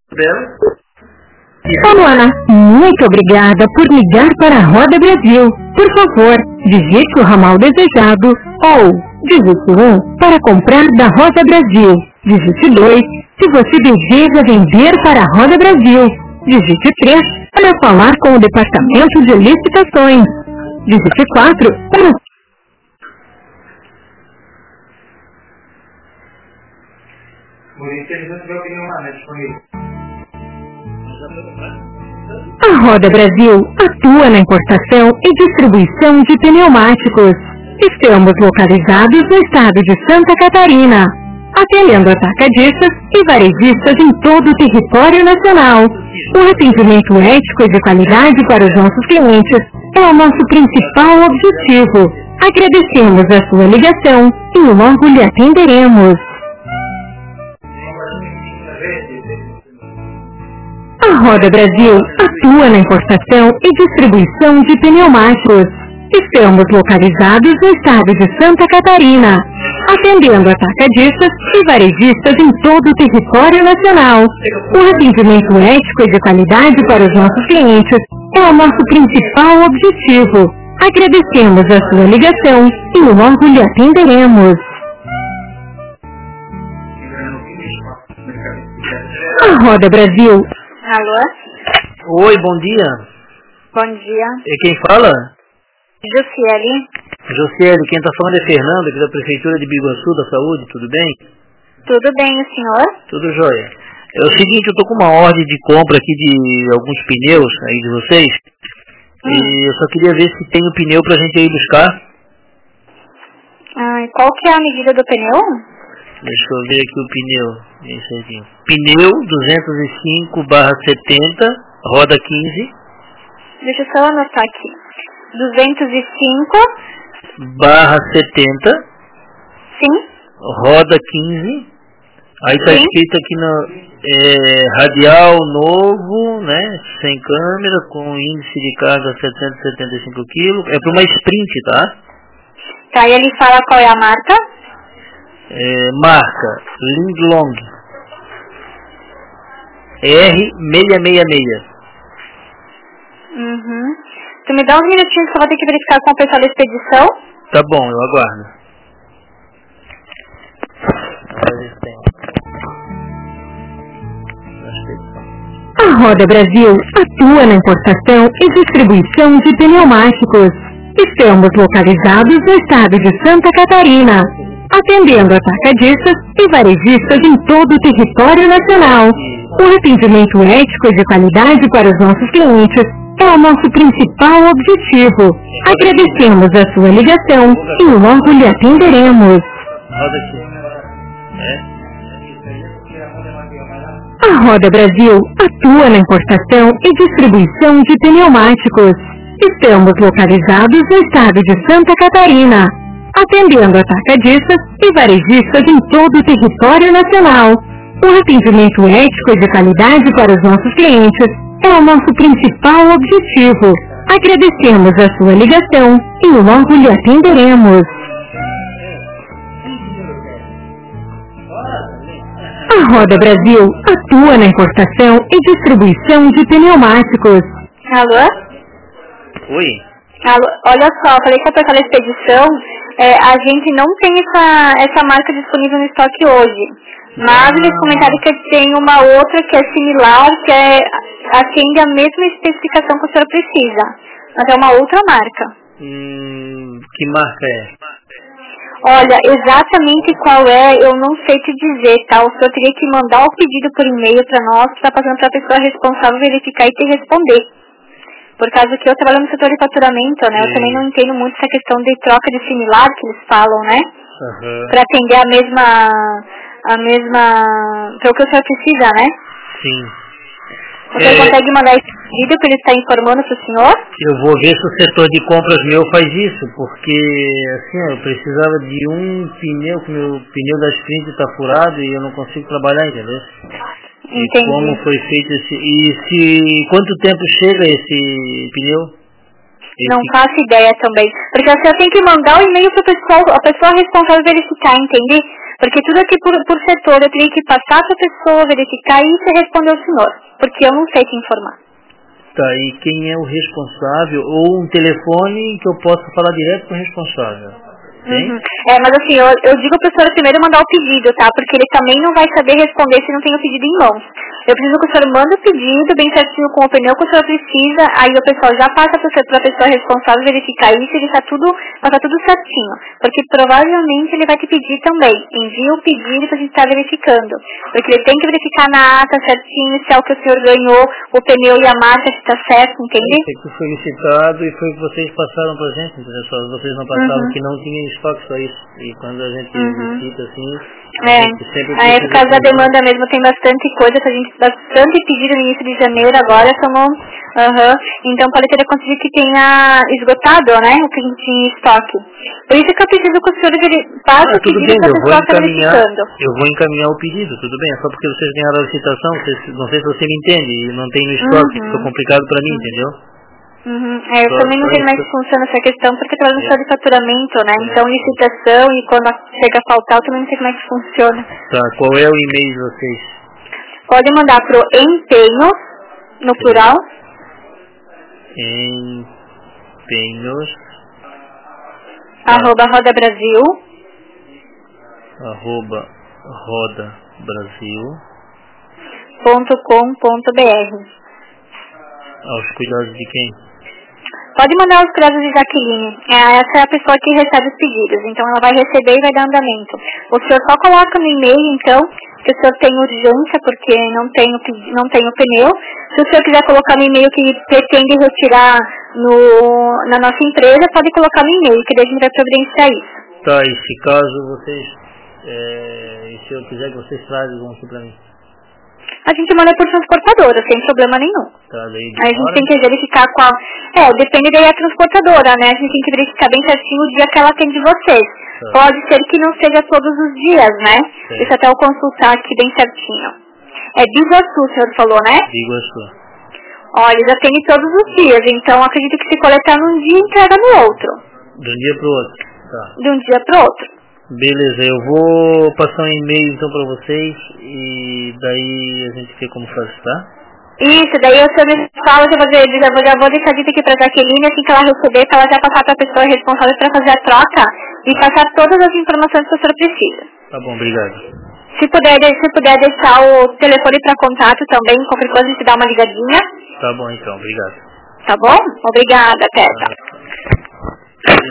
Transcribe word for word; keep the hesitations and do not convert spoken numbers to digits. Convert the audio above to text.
dela. Luana, muito obrigada por ligar para a Roda Brasil. Por favor, digite o ramal desejado ou digite um para comprar da Roda Brasil. Digite dois se você deseja vender para a Roda Brasil. Digite três para falar com o departamento de licitações. Digite quatro para... A Roda Brasil atua na importação e distribuição de pneumáticos. Estamos localizados no estado de Santa Catarina, atendendo atacadistas e varejistas em todo o território nacional. O atendimento ético e de qualidade para os nossos clientes é o nosso principal objetivo. Agradecemos a sua ligação e logo lhe atenderemos. A Roda Brasil atua na importação e distribuição de pneumáticos. Estamos localizados no estado de Santa Catarina, atendendo atacadistas e varejistas em todo o território nacional. O atendimento ético e de qualidade para os nossos clientes é o nosso principal objetivo. Agradecemos a sua ligação e logo lhe atenderemos. A Roda Brasil. Alô? Oi, bom dia. Bom dia. E quem fala? Josiele. Josiele, quem está falando é Fernando, aqui da Prefeitura de Biguaçu, da Saúde, tudo bem? Tudo bem, o senhor? Tudo jóia. É o seguinte, eu estou com uma ordem de compra aqui de alguns pneus aí de vocês, hum. e eu só queria ver se tem o pneu para a gente ir buscar. Ah, qual que é a medida do pneu? Deixa eu ver aqui o pneu. Esse aqui. Pneu duzentos e cinco barra setenta, roda quinze. Deixa eu só anotar aqui. duzentos e cinco barra setenta. Sim. Roda quinze. Aí está escrito aqui no é, radial novo, né? Sem câmera, com índice de carga setecentos e setenta e cinco quilos. É para uma Sprint, tá? Tá, e ele fala qual é a marca? É, marca Linglong R seiscentos e sessenta e seis. Uhum. Tu me dá uns minutinhos que eu vou ter que verificar com o pessoal da expedição? Tá bom, eu aguardo. A Roda Brasil atua na importação e distribuição de pneumáticos. Estamos localizados no estado de Santa Catarina, atendendo atacadistas e varejistas em todo o território nacional. O atendimento ético e de qualidade para os nossos clientes é o nosso principal objetivo. Agradecemos a sua ligação e logo lhe atenderemos. A Roda Brasil atua na importação e distribuição de pneumáticos. Estamos localizados no estado de Santa Catarina, atendendo atacadistas e varejistas em todo o território nacional. O atendimento ético e de qualidade para os nossos clientes é o nosso principal objetivo. Agradecemos a sua ligação e logo lhe atenderemos. A Roda Brasil atua na importação e distribuição de pneumáticos. Alô? Oi. Alô? Olha só, falei com a pessoa da expedição, é, a gente não tem essa, essa marca disponível no estoque hoje. Mas eles comentaram que tem uma outra que é similar, que é, atende a mesma especificação que o senhor precisa. Mas é uma outra marca. Hum, que marca é? Olha, exatamente qual é, eu não sei te dizer, tá? O senhor teria que mandar o pedido por e-mail para nós, que está passando para a pessoa responsável verificar e te responder. Por causa que eu trabalho no setor de faturamento, né? Sim. Eu também não entendo muito essa questão de troca de similar que eles falam, né? Uhum. Para atender a mesma, a mesma, para o que o senhor precisa, né? Sim. O senhor é... consegue mandar esse pedido que ele está informando para o senhor? Eu vou ver se o setor de compras meu faz isso, porque assim, eu precisava de um pneu, que meu pneu da Sprint está furado e eu não consigo trabalhar, entendeu? Entendi. E como foi feito esse... E se... Quanto tempo chega esse pneu? Esse... Não faço ideia também. Porque o senhor tem que mandar o e-mail para o pessoal, a pessoa responsável verificar, entende? Porque tudo aqui por, por setor eu teria que passar para a pessoa, verificar e você responder ao senhor, porque eu não sei te informar. Tá, e quem é o responsável, ou um telefone que eu possa falar direto com o responsável? Uhum. É, mas assim, eu, eu digo para o senhor primeiro mandar o pedido, tá? Porque ele também não vai saber responder se não tem o pedido em mãos. Eu preciso que o senhor mande o pedido bem certinho com o pneu que o senhor precisa, aí o pessoal já passa para a pessoa responsável verificar isso, ele tá tudo, vai tá tudo certinho. Porque provavelmente ele vai te pedir também, envia o pedido para a gente estar tá verificando. Porque ele tem que verificar na ata certinho se é o que o senhor ganhou, o pneu e a marca se está certo, entende? Isso foi licitado e foi o que vocês passaram para a gente, entendeu? Só vocês não passaram uhum. que não tinha estoque, só isso. E quando a gente uhum. licita assim, é. Aí é por causa da demanda mesmo, tem bastante coisa, que a gente, bastante pedido no início de janeiro, agora somos, uhum. Então pode ter acontecido que tenha esgotado, né, o que a gente tinha em estoque. Por isso que eu preciso que o senhor passe ah, o pedido bem, para a pessoa estar verificando. Eu vou encaminhar o pedido, tudo bem, é só porque vocês ganharam a licitação, vocês, não sei se você me entende, e não tem no estoque, uhum. fica complicado para mim, uhum. entendeu? Uhum. É, eu só, também não sei mais como funciona essa questão, porque traz um é. de faturamento, né? É. Então, licitação e quando chega a faltar, eu também não sei como é que funciona. Tá, qual é o e-mail de vocês? Pode mandar pro empenho, no Sim. plural. Empenhos. Arroba Roda Brasil. Arroba Roda Brasil. Ponto com ponto br. Aos cuidados de quem? Pode mandar os cuidados de Jaqueline. É, essa é a pessoa que recebe os pedidos. Então ela vai receber e vai dar andamento. O senhor só coloca no e-mail, então, que o senhor tem urgência, porque não tem o, não tem o pneu. Se o senhor quiser colocar no e-mail que pretende retirar no, na nossa empresa, pode colocar no e-mail, que daí a gente vai providenciar isso. Tá, e se caso vocês, é, e se eu quiser que vocês tragam aqui pra mim? A gente manda por transportadora, sem problema nenhum. Tá, daí a gente tem que verificar qual... É, depende daí a transportadora, né? A gente tem que verificar bem certinho o dia que ela atende vocês. Tá. Pode ser que não seja todos os dias, né? Sim. Deixa até eu consultar aqui bem certinho. É Biguaçu, o senhor falou, né? Biguaçu. Olha, eles atendem todos os dias, então acredito que se coletar num dia, entrega no outro. De um dia pro outro, tá. De um dia pro outro. Beleza, eu vou passar um e-mail então pra vocês e daí a gente vê como faz, tá? Isso, daí eu me fala, já vou, já vou, já vou deixar dito aqui pra Jaqueline, assim que ela receber, pra ela já passar pra pessoa responsável pra fazer a troca e passar todas as informações que o senhor precisa. Tá bom, obrigado. Se puder, se puder deixar o telefone pra contato também, qualquer coisa a gente dá uma ligadinha. Tá bom então, obrigado. Tá bom? Obrigada, Teta.